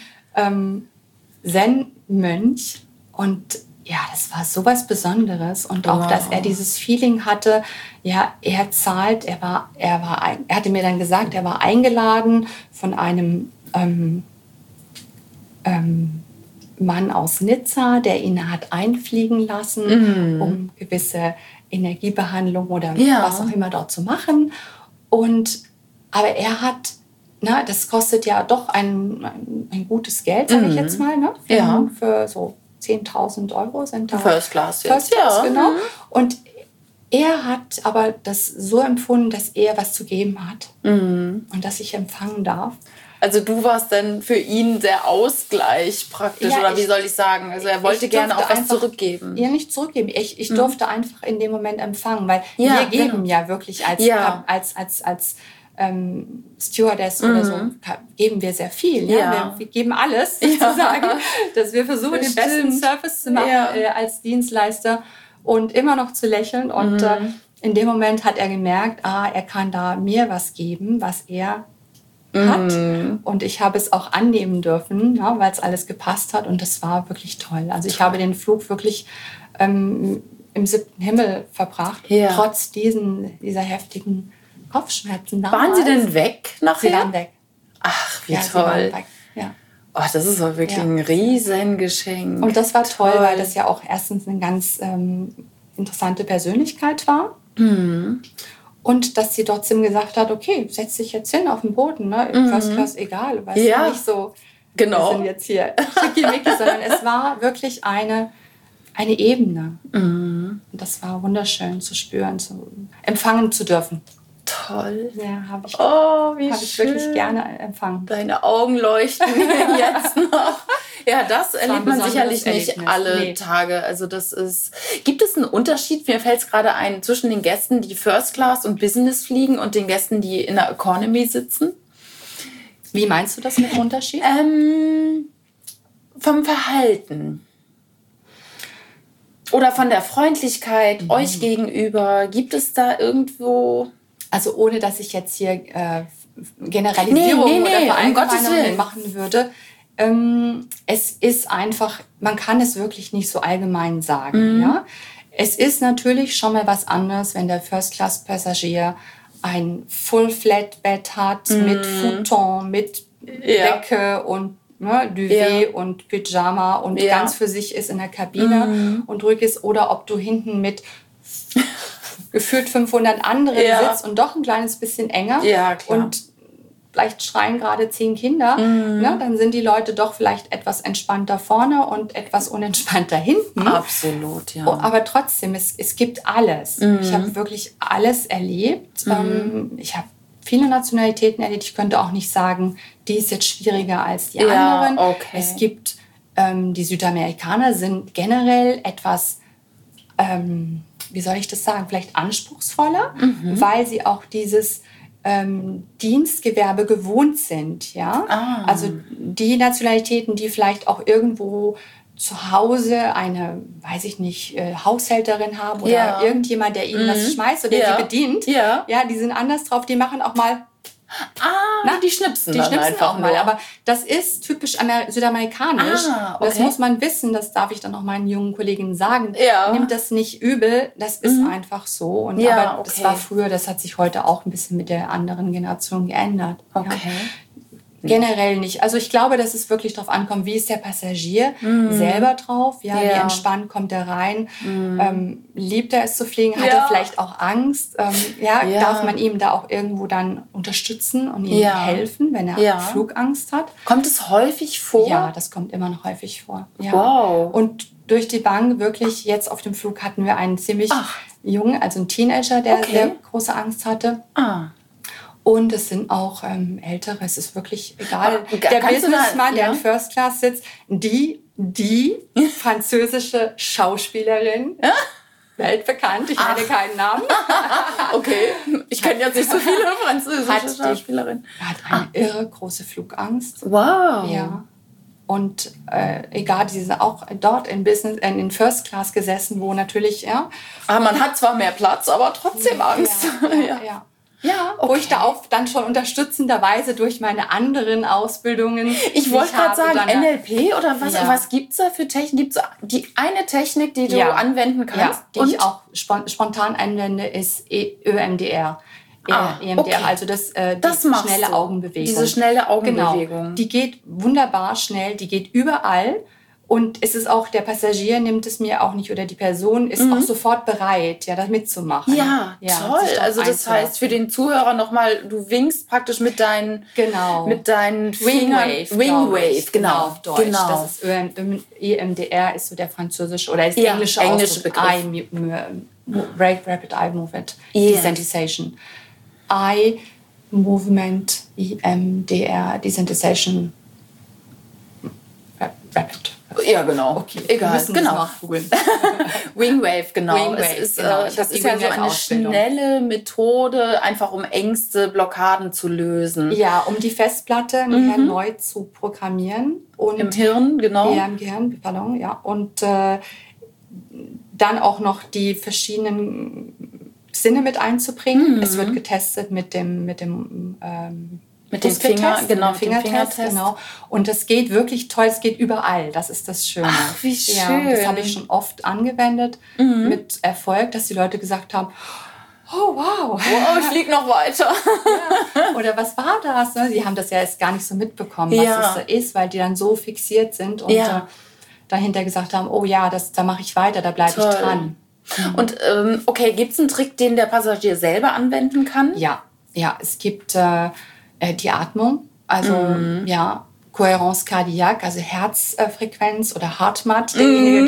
Zen-Mönch. Und ja, das war sowas Besonderes. Und auch, dass er dieses Feeling hatte, ja, er hatte mir dann gesagt, er war eingeladen von einem Mann aus Nizza, der ihn hat einfliegen lassen, um gewisse Energiebehandlung oder was auch immer dort zu machen. Aber er hat, das kostet ja doch ein gutes Geld, sage ich jetzt mal, ne? Für so 10.000 Euro sind da. First Class jetzt. First Class, genau. Und er hat aber das so empfunden, dass er was zu geben hat und dass ich empfangen darf. Also du warst dann für ihn der Ausgleich praktisch, oder wie soll ich sagen? Also er wollte gerne auch was zurückgeben. Ja, nicht zurückgeben. Ich durfte einfach in dem Moment empfangen, weil wir geben ja wirklich als Stewardess oder so, geben wir sehr viel. Ja? Wir geben alles sozusagen, dass wir versuchen, den besten Service zu machen als Dienstleister und immer noch zu lächeln. Und in dem Moment hat er gemerkt, er kann da mir was geben, was er hat. Und ich habe es auch annehmen dürfen, weil es alles gepasst hat. Und das war wirklich toll. Also ich habe den Flug wirklich im 7. Himmel verbracht, trotz dieser heftigen Kopfschmerzen damals. Waren Sie denn weg nachher? Sie waren weg. Ach, wie toll. Sie waren weg. Ja. Oh, das ist auch wirklich ein Riesengeschenk. Und das war toll, weil das ja auch erstens eine ganz interessante Persönlichkeit war. Und dass sie trotzdem gesagt hat, okay, setz dich jetzt hin auf den Boden, ne? First Class, egal. Weißt du, nicht so, wir sind jetzt hier schickimicki, sondern es war wirklich eine Ebene. Und das war wunderschön zu spüren, zu empfangen zu dürfen. Toll. Ja, habe ich, wie hab ich schön. wirklich gerne empfangen. Deine Augen leuchten jetzt noch. Ja, das erlebt man sicherlich nicht Erlebnis. alle Tage. Also gibt es einen Unterschied, mir fällt es gerade ein, zwischen den Gästen, die First Class und Business fliegen und den Gästen, die in der Economy sitzen? Wie meinst du das mit dem Unterschied? Vom Verhalten. Oder von der Freundlichkeit euch gegenüber. Gibt es da irgendwo... Also ohne, dass ich jetzt hier Generalisierungen oder Verallgemeinerungen machen würde. Es ist einfach, man kann es wirklich nicht so allgemein sagen. Ja? Es ist natürlich schon mal was anderes, wenn der First-Class-Passagier ein Full-Flat-Bett hat mit Futon, mit Decke und Duvet und Pyjama und ganz für sich ist in der Kabine und ruhig ist. Oder ob du hinten mit gefühlt 500 anderen sitzt und doch ein kleines bisschen enger und vielleicht schreien gerade 10 Kinder, dann sind die Leute doch vielleicht etwas entspannter vorne und etwas unentspannter hinten. Absolut, ja. Aber trotzdem, es gibt alles. Ich habe wirklich alles erlebt. Ich habe viele Nationalitäten erlebt. Ich könnte auch nicht sagen, die ist jetzt schwieriger als die anderen. Okay. Es gibt, die Südamerikaner sind generell etwas... wie soll ich das sagen, vielleicht anspruchsvoller, weil sie auch dieses Dienstgewerbe gewohnt sind. Ja? Also die Nationalitäten, die vielleicht auch irgendwo zu Hause eine, weiß ich nicht, Haushälterin haben oder irgendjemand, der ihnen was schmeißt oder sie bedient, die sind anders drauf, die machen auch mal die schnipsen die dann schnipsen einfach auch mal, nur. aber das ist typisch südamerikanisch. Okay. Das muss man wissen, das darf ich dann auch meinen jungen Kolleginnen sagen. Nimmt das nicht übel, das ist einfach so. Und aber das war früher, das hat sich heute auch ein bisschen mit der anderen Generation geändert. Okay. Ja. Generell nicht. Also ich glaube, dass es wirklich darauf ankommt, wie ist der Passagier selber drauf, wie entspannt kommt er rein, liebt er es zu fliegen, hat er vielleicht auch Angst, darf man ihm da auch irgendwo dann unterstützen und ihm helfen, wenn er Flugangst hat. Kommt es häufig vor? Ja, das kommt immer noch häufig vor. Ja. Wow. Und durch die Bank wirklich, jetzt auf dem Flug hatten wir einen ziemlich jungen, also einen Teenager, der sehr große Angst hatte. Und es sind auch Ältere, es ist wirklich egal. Der Businessmann, der in First Class sitzt, die französische Schauspielerin, weltbekannt, ich nenne keinen Namen. Okay, ich kenne jetzt nicht so viele französische Schauspielerinnen. Hat eine irre große Flugangst. Wow. Ja. Und egal, die sind auch dort in First Class gesessen, wo natürlich, man hat zwar mehr Platz, aber trotzdem Angst. Ja, wo ich da auch dann schon unterstützenderweise durch meine anderen Ausbildungen... Ich wollte gerade sagen, NLP oder was? Ja. Was gibt es da für Technik? Gibt es die eine Technik, die du anwenden kannst? Ja, die ich auch spontan anwende, ist EMDR. EMDR, also das schnelle Augenbewegung. Diese schnelle Augenbewegung. Genau. Die geht wunderbar schnell, die geht überall. Und es ist auch, der Passagier nimmt es mir auch nicht oder die Person ist auch sofort bereit, das mitzumachen. Ja, toll. Also das heißt für den Zuhörer nochmal, du winkst praktisch mit deinen Fingern. Wingwave, genau. Auf Deutsch. Genau. Das ist EMDR ist so der französische oder ist englische Begriff. Rapid Eye Movement Desensitization. Eye Movement EMDR Desensitization Rapid. Ja, genau. Okay, egal. Genau. Wingwave, genau. Wingwave, das ist ja so eine schnelle Methode, einfach um Ängste, Blockaden zu lösen. Ja, um die Festplatte nachher neu zu programmieren. Und im Hirn, genau. Ja, im Gehirn, pardon, ja. Und dann auch noch die verschiedenen Sinne mit einzubringen. Es wird getestet mit dem Fingertest, genau. Und das geht wirklich toll, es geht überall. Das ist das Schöne. Ach, wie schön. Ja, das habe ich schon oft angewendet mit Erfolg, dass die Leute gesagt haben, oh wow, ich fliege noch weiter. Oder was war das? Sie haben das ja erst gar nicht so mitbekommen, was das ist, weil die dann so fixiert sind und dahinter gesagt haben, oh ja, da mache ich weiter, da bleibe ich dran. Und gibt es einen Trick, den der Passagier selber anwenden kann? Ja, es gibt die Atmung, also Kohärenz cardiaque, also Herzfrequenz oder Heartmat, derjenige,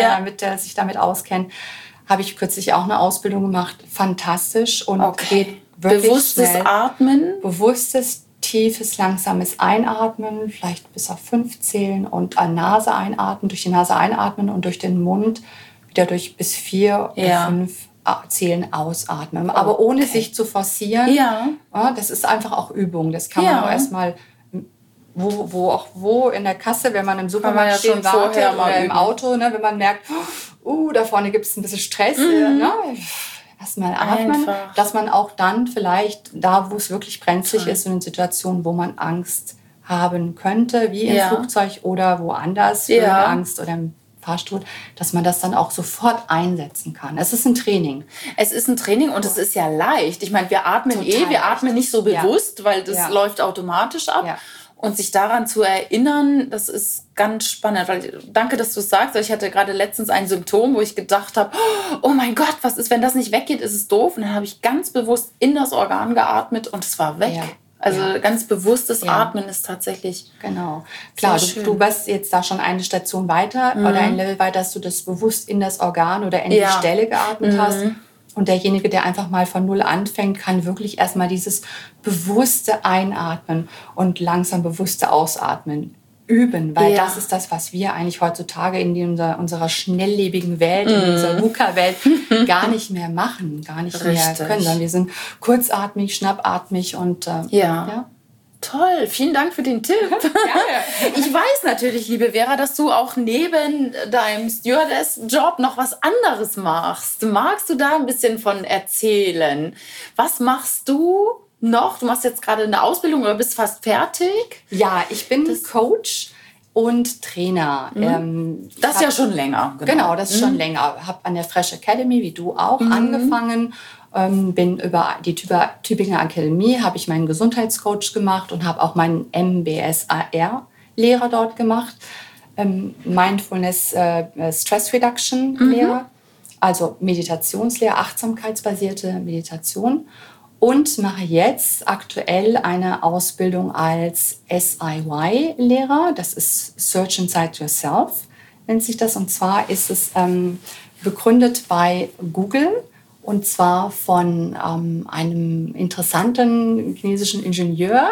der sich damit auskennt, habe ich kürzlich auch eine Ausbildung gemacht, fantastisch und geht wirklich bewusstes schnell. Atmen. Bewusstes, tiefes, langsames Einatmen, vielleicht bis auf 5 zählen und an Nase einatmen, durch die Nase einatmen und durch den Mund wieder durch bis 4 oder 5 Zählen ausatmen. Aber ohne sich zu forcieren. Ja. Das ist einfach auch Übung. Das kann man auch erstmal wo in der Kasse, wenn man im Supermarkt steht, wartet oder im Auto, ne, wenn man merkt, da vorne gibt es ein bisschen Stress, erstmal atmen, dass man auch dann vielleicht da, wo es wirklich brenzlig ist, in Situationen, wo man Angst haben könnte, wie im Flugzeug oder woanders, Höhenangst oder im Fahrstuhl, dass man das dann auch sofort einsetzen kann. Es ist ein Training. Es ist ein Training und es ist ja leicht. Ich meine, wir atmen wir atmen nicht so bewusst, weil das läuft automatisch ab. Ja. Und sich daran zu erinnern, das ist ganz spannend. Weil, danke, dass du es sagst. Ich hatte gerade letztens ein Symptom, wo ich gedacht habe, oh mein Gott, was ist, wenn das nicht weggeht, ist es doof. Und dann habe ich ganz bewusst in das Organ geatmet und es war weg. Ja. Also ganz bewusstes Atmen ist tatsächlich. Genau. Klar, du warst jetzt da schon eine Station weiter oder ein Level weiter, dass du das bewusst in das Organ oder in die Stelle geatmet hast. Und derjenige, der einfach mal von Null anfängt, kann wirklich erstmal dieses bewusste Einatmen und langsam bewusste Ausatmen üben. Weil das ist das, was wir eigentlich heutzutage in unserer schnelllebigen Welt, in unserer VUCA-Welt gar nicht mehr machen, gar nicht mehr können. Sondern wir sind kurzatmig, schnappatmig und Toll, vielen Dank für den Tipp. Ich weiß natürlich, liebe Vera, dass du auch neben deinem Stewardess-Job noch was anderes machst. Magst du da ein bisschen von erzählen? Was machst du noch? Du machst jetzt gerade eine Ausbildung oder bist fast fertig? Ja, ich bin Coach und Trainer. Das ist ja schon länger. Genau, das ist schon länger. Ich habe an der Fresh Academy, wie du auch, angefangen. Bin über die Tübinger Akademie, habe ich meinen Gesundheitscoach gemacht und habe auch meinen MBSAR-Lehrer dort gemacht. Mindfulness Stress Reduction Lehrer, also Meditationslehrer, achtsamkeitsbasierte Meditation. Und mache jetzt aktuell eine Ausbildung als SIY-Lehrer. Das ist Search Inside Yourself, nennt sich das. Und zwar ist es begründet bei Google. Und zwar von einem interessanten chinesischen Ingenieur,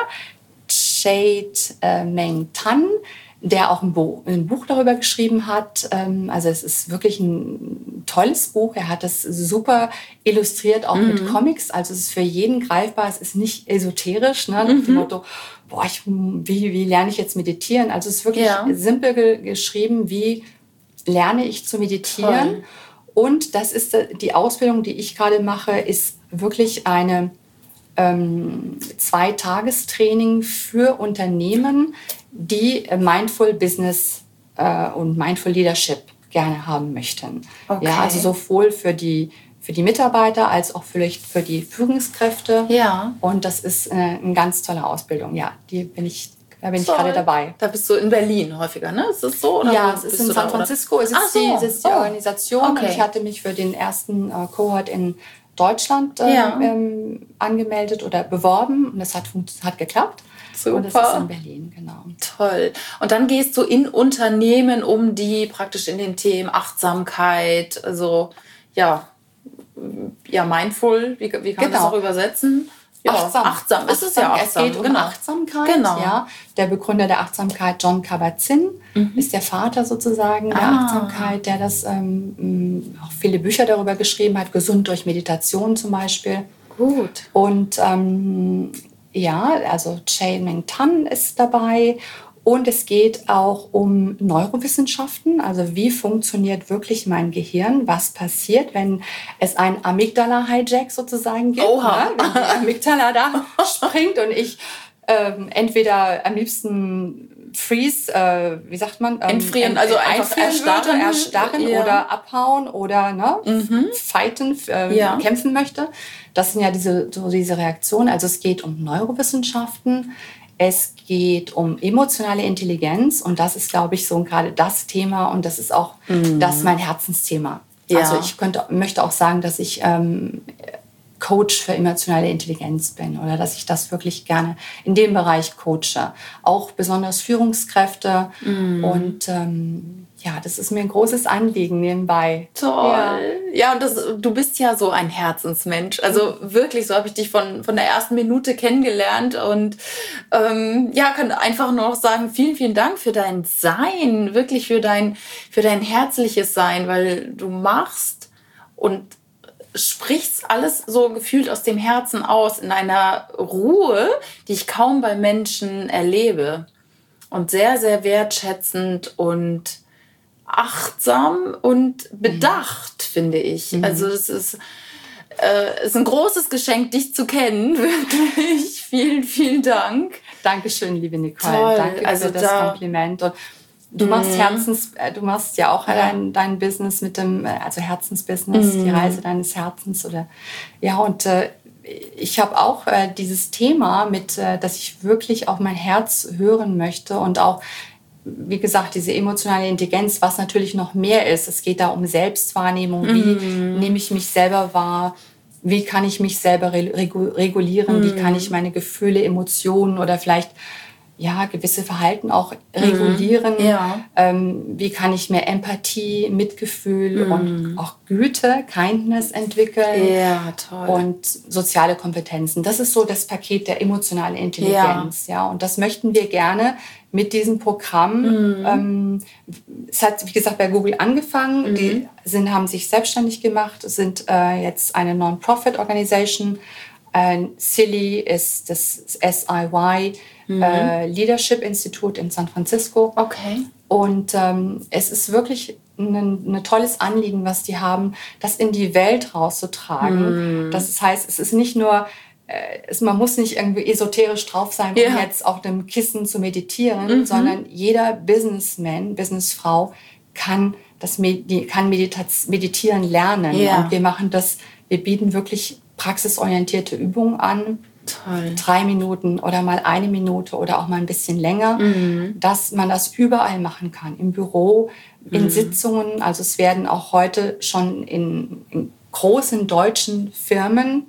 Meng Tan, der auch ein Buch darüber geschrieben hat. Also es ist wirklich ein tolles Buch. Er hat das super illustriert, auch mit Comics. Also es ist für jeden greifbar. Es ist nicht esoterisch, ne? Nach dem Motto, wie lerne ich jetzt meditieren? Also es ist wirklich simpel geschrieben, wie lerne ich zu meditieren. Toll. Und das ist die Ausbildung, die ich gerade mache, ist wirklich eine 2-Tagestraining für Unternehmen, die Mindful Business und Mindful Leadership gerne haben möchten. Okay. Ja, also sowohl für die Mitarbeiter als auch vielleicht für die Führungskräfte. Ja. Und das ist eine ganz tolle Ausbildung. Ja, da bin ich gerade dabei. Da bist du in Berlin häufiger, ne? Ist das so? Oder ja, es ist in San Francisco. Es ist die Organisation. Okay. Und ich hatte mich für den ersten Cohort in Deutschland angemeldet oder beworben. Und das hat geklappt. Super. Und das ist in Berlin, genau. Toll. Und dann gehst du in Unternehmen, um die praktisch in den Themen Achtsamkeit, also mindful, wie kann man das auch übersetzen? Ja, achtsam. Es ist ja achtsam. Es geht um Achtsamkeit. Genau. Ja. Der Begründer der Achtsamkeit, Jon Kabat-Zinn, ist der Vater sozusagen der Achtsamkeit, der das auch viele Bücher darüber geschrieben hat, gesund durch Meditation zum Beispiel. Gut. Und also Meng Tan ist dabei. Und es geht auch um Neurowissenschaften, also wie funktioniert wirklich mein Gehirn, was passiert, wenn es einen Amygdala-Hijack sozusagen gibt, ne? Wenn die Amygdala da springt und ich entweder am liebsten freeze, wie sagt man? Entfrieren, also einfach erstarren oder abhauen oder fighten, kämpfen möchte. Das sind ja diese Reaktionen. Also es geht um Neurowissenschaften. Es geht um emotionale Intelligenz und das ist, glaube ich, so gerade das Thema und das ist auch mein Herzensthema. Ja. Also ich möchte auch sagen, dass ich Coach für emotionale Intelligenz bin oder dass ich das wirklich gerne in dem Bereich coache. Auch besonders Führungskräfte. Und ja, das ist mir ein großes Anliegen nebenbei. Toll. Ja, und du bist ja so ein Herzensmensch. Also wirklich, so habe ich dich von der ersten Minute kennengelernt. Und ja, kann einfach nur noch sagen, vielen, vielen Dank für dein Sein, wirklich für dein herzliches Sein, weil du machst und sprichst alles so gefühlt aus dem Herzen aus, in einer Ruhe, die ich kaum bei Menschen erlebe. Und sehr, sehr wertschätzend und achtsam und bedacht, finde ich. Also es ist ein großes Geschenk, dich zu kennen. Wirklich. Vielen, vielen Dank. Dankeschön, liebe Nicole. Toll. Danke für das Kompliment. Und du machst ja auch dein Business mit dem, also Herzensbusiness, die Reise deines Herzens oder ja, und ich habe auch dieses Thema mit, dass ich wirklich auf mein Herz hören möchte und auch, wie gesagt, diese emotionale Intelligenz, was natürlich noch mehr ist. Es geht da um Selbstwahrnehmung. Wie nehme ich mich selber wahr? Wie kann ich mich selber regulieren? Wie kann ich meine Gefühle, Emotionen oder vielleicht ja, gewisse Verhalten auch regulieren. Wie kann ich mehr Empathie, Mitgefühl und auch Güte, Kindness entwickeln. Ja, toll. Und soziale Kompetenzen. Das ist so das Paket der emotionalen Intelligenz. Ja. Und das möchten wir gerne mit diesem Programm. Es hat, wie gesagt, bei Google angefangen. Die haben sich selbstständig gemacht, sind jetzt eine Non-Profit-Organisation. SILI ist das SIY, Leadership Institute in San Francisco. Okay. Und es ist wirklich ein tolles Anliegen, was die haben, das in die Welt rauszutragen. Das heißt, es ist nicht nur, man muss nicht irgendwie esoterisch drauf sein, um jetzt auf dem Kissen zu meditieren, sondern jeder Businessman, Businessfrau kann meditieren lernen. Und wir machen das, wir bieten wirklich praxisorientierte Übungen an. Toll. 3 Minuten oder mal 1 Minute oder auch mal ein bisschen länger, dass man das überall machen kann. Im Büro, in Sitzungen. Also es werden auch heute schon in großen deutschen Firmen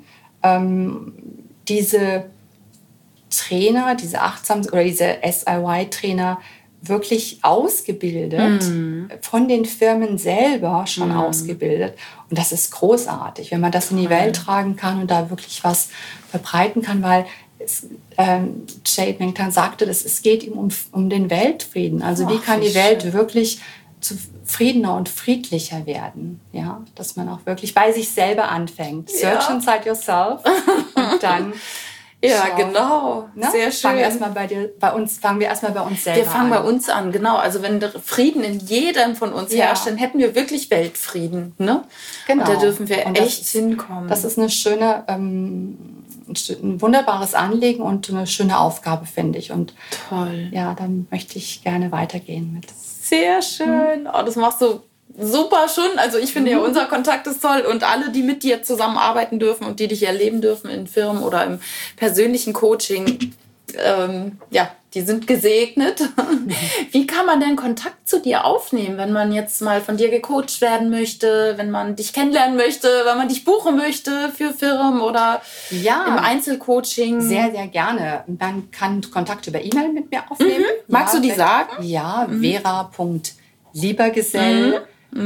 diese Trainer, diese oder diese SIY-Trainer wirklich ausgebildet, von den Firmen selber schon ausgebildet. Und das ist großartig, wenn man das in die Welt tragen kann und da wirklich was verbreiten kann, weil Jade Mengtan sagte, es geht ihm um den Weltfrieden. Also wie kann die Welt wirklich zufriedener und friedlicher werden? Ja, dass man auch wirklich bei sich selber anfängt. Search inside yourself und dann ja, genau. Ne? Sehr schön. Fangen wir erstmal bei uns selber an. Wir fangen bei uns an, genau. Also wenn der Frieden in jedem von uns herrscht, dann hätten wir wirklich Weltfrieden. Ne? Genau. Und da dürfen wir echt hinkommen. Das ist eine schöne, ein wunderbares Anliegen und eine schöne Aufgabe, finde ich. Und toll. Ja, dann möchte ich gerne weitergehen mit. Sehr schön. Oh, das machst du super schon. Also ich finde ja, unser Kontakt ist toll und alle, die mit dir zusammenarbeiten dürfen und die dich erleben dürfen in Firmen oder im persönlichen Coaching, die sind gesegnet. Wie kann man denn Kontakt zu dir aufnehmen, wenn man jetzt mal von dir gecoacht werden möchte, wenn man dich kennenlernen möchte, wenn man dich buchen möchte für Firmen oder im Einzelcoaching? Sehr, sehr gerne. Man kann Kontakt über E-Mail mit mir aufnehmen. Magst du die sagen? Ja, vera.liebergesell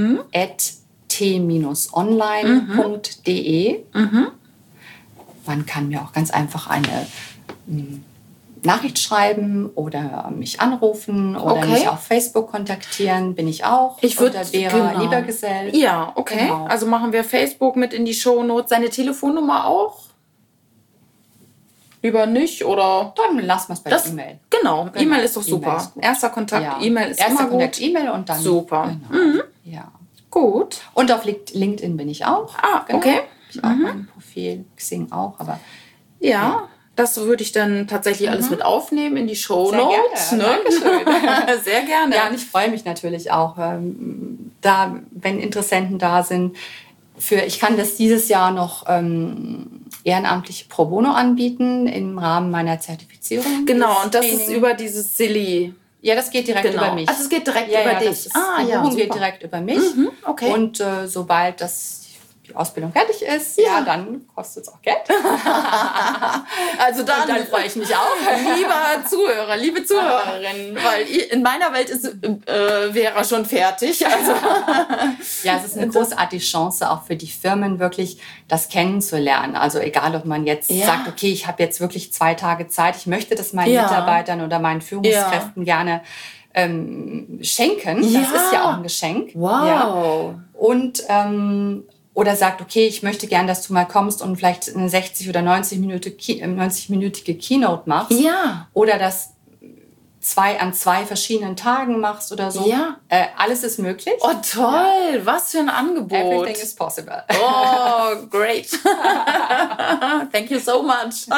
@t-online.de. Man kann mir auch ganz einfach eine Nachricht schreiben oder mich anrufen oder mich auf Facebook kontaktieren. Bin ich auch. Ich würde Vera Liebergesell. Ja, okay. Genau. Also machen wir Facebook mit in die Shownotes. Seine Telefonnummer auch? Lieber nicht, oder? Dann lassen wir es bei der E-Mail. Genau, E-Mail ist doch super. Ist erster Kontakt, E-Mail ist immer gut. Erster Kontakt, E-Mail und dann... Super. Genau. Ja. Gut. Und auf LinkedIn bin ich auch. Genau. Okay. Ich auch mein Profil, Xing auch, aber... Ja. Das würde ich dann tatsächlich alles mit aufnehmen in die Shownotes. Sehr gerne. Dankeschön. Sehr gerne. Ja, und ich freue mich natürlich auch, wenn Interessenten da sind. Ich kann das dieses Jahr noch ehrenamtlich pro bono anbieten im Rahmen meiner Zertifizierung. Genau, und das ist über dieses SILI. Ja, das geht direkt über mich. Also es geht direkt über dich. Die Buchung geht direkt über mich. Okay. Und sobald das die Ausbildung fertig ist, dann kostet es auch Geld. Also dann freue ich mich auch. Lieber Zuhörer, liebe Zuhörerin, weil in meiner Welt ist Vera schon fertig. Also. Ja, es ist eine großartige Chance auch für die Firmen wirklich, das kennenzulernen. Also egal, ob man jetzt sagt, okay, ich habe jetzt wirklich 2 Tage Zeit, ich möchte das meinen Mitarbeitern oder meinen Führungskräften gerne schenken. Das ist ja auch ein Geschenk. Wow. Ja. Und oder sagt, okay, ich möchte gern, dass du mal kommst und vielleicht eine 60- oder 90-minütige Keynote machst. Ja. Oder das an 2 verschiedenen Tagen machst oder so. Ja. Alles ist möglich. Oh, toll. Was für ein Angebot. Everything is possible. Oh, great. Thank you so much.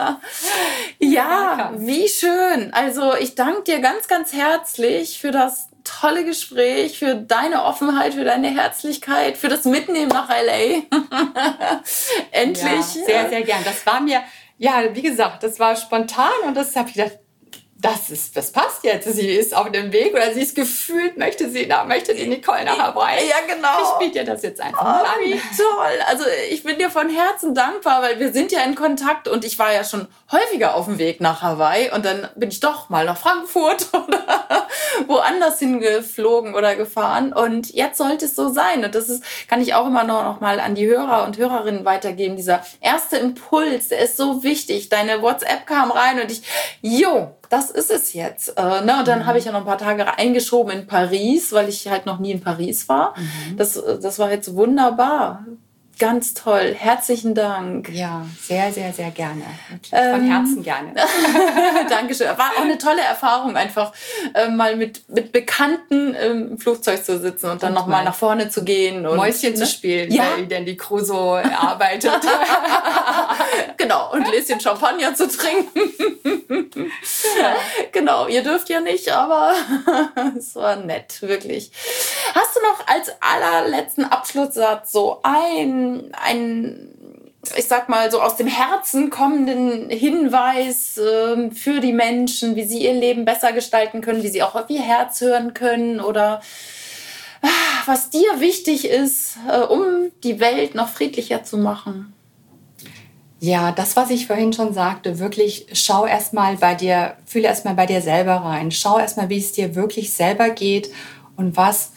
Ja, wie schön. Also ich danke dir ganz, ganz herzlich für das tolle Gespräch, für deine Offenheit, für deine Herzlichkeit, für das Mitnehmen nach L.A. Endlich. Ja, sehr, sehr gern. Das war mir, wie gesagt, das war spontan und das habe ich gedacht, das passt jetzt. Sie ist auf dem Weg oder sie ist gefühlt, möchte die Nicole nach Hawaii. Ja, genau. Ich biete dir das jetzt einfach mal an. Wie toll. Also ich bin dir von Herzen dankbar, weil wir sind ja in Kontakt und ich war ja schon häufiger auf dem Weg nach Hawaii und dann bin ich doch mal nach Frankfurt oder woanders hingeflogen oder gefahren und jetzt sollte es so sein und das kann ich auch immer noch mal an die Hörer und Hörerinnen weitergeben. Dieser erste Impuls, der ist so wichtig. Deine WhatsApp kam rein und das ist es jetzt. Und dann habe ich ja noch ein paar Tage eingeschoben in Paris, weil ich halt noch nie in Paris war. Das war jetzt wunderbar. Ganz toll. Herzlichen Dank. Ja, sehr, sehr, sehr gerne. Von Herzen gerne. Dankeschön. War auch eine tolle Erfahrung, einfach mal mit Bekannten im Flugzeug zu sitzen und dann nochmal nach vorne zu gehen. Und Mäuschen zu spielen, weil denn die Crew so arbeitet. Genau, und ein Gläschen Champagner zu trinken. Genau, ihr dürft ja nicht, aber es war nett, wirklich. Hast du noch als allerletzten Abschlusssatz so ein, ich sag mal, so aus dem Herzen kommenden Hinweis für die Menschen, wie sie ihr Leben besser gestalten können, wie sie auch auf ihr Herz hören können oder was dir wichtig ist, um die Welt noch friedlicher zu machen? Ja, das, was ich vorhin schon sagte, wirklich fühle erstmal bei dir selber rein. Schau erstmal, wie es dir wirklich selber geht und was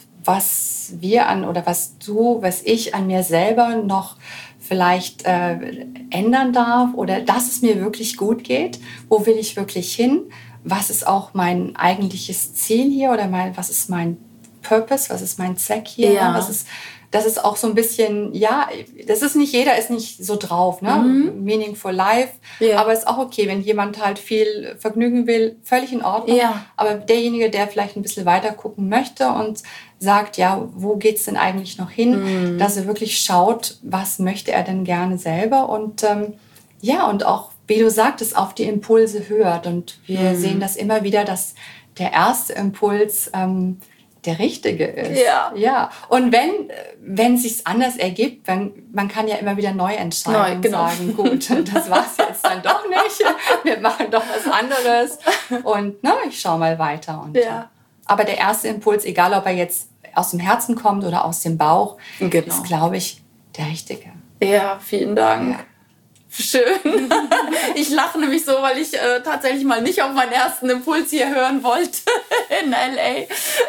ich an mir selber noch vielleicht ändern darf oder dass es mir wirklich gut geht. Wo will ich wirklich hin? Was ist auch mein eigentliches Ziel hier oder was ist mein Purpose? Was ist mein Zweck hier? Ja. Das ist auch so ein bisschen, jeder ist nicht so drauf, ne? Meaningful Life. Ja. Aber ist auch okay, wenn jemand halt viel Vergnügen will, völlig in Ordnung. Ja. Aber derjenige, der vielleicht ein bisschen weiter gucken möchte und sagt, wo geht's denn eigentlich noch hin? Dass er wirklich schaut, was möchte er denn gerne selber und und auch, wie du sagtest, auf die Impulse hört. Und wir sehen das immer wieder, dass der erste Impuls der richtige ist. Ja. Und wenn es sich anders ergibt, man kann ja immer wieder neu entscheiden und sagen, gut, das war's jetzt dann doch nicht. Wir machen doch was anderes. Und ich schaue mal weiter. Und, aber der erste Impuls, egal ob er jetzt aus dem Herzen kommt oder aus dem Bauch, ist, glaube ich, der richtige. Ja, vielen Dank. Ja. Schön. Ich lache nämlich so, weil ich tatsächlich mal nicht auf meinen ersten Impuls hier hören wollte in L.A.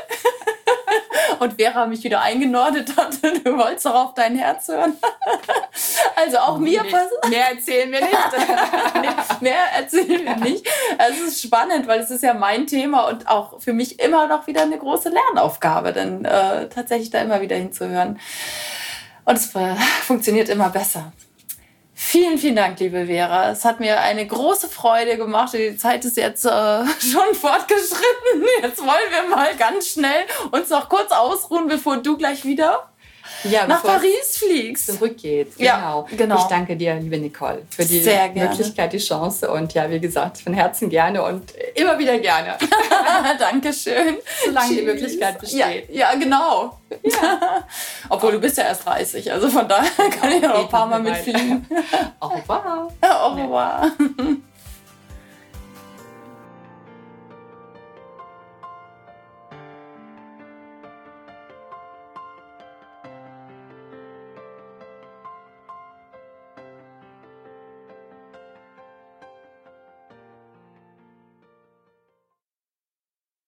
Und Vera mich wieder eingenordet hat. Du wolltest doch auf dein Herz hören. Also auch mir passiert. Mehr erzählen wir nicht. Mehr erzählen wir nicht. Es ist spannend, weil es ist ja mein Thema und auch für mich immer noch wieder eine große Lernaufgabe, dann tatsächlich da immer wieder hinzuhören. Und es funktioniert immer besser. Vielen, vielen Dank, liebe Vera. Es hat mir eine große Freude gemacht. Die Zeit ist jetzt schon fortgeschritten. Jetzt wollen wir mal ganz schnell uns noch kurz ausruhen, bevor du gleich wieder nach Paris fliegst. Zurückgeht. Genau. Ich danke dir, liebe Nicole, für die Möglichkeit, die Chance. Und wie gesagt, von Herzen gerne und immer wieder gerne. Dankeschön. Solange die Möglichkeit besteht. Ja, genau. Ja. Obwohl, du bist ja erst 30, also von daher kann ich noch ein paar Mal mitfliegen. Au revoir. Au revoir.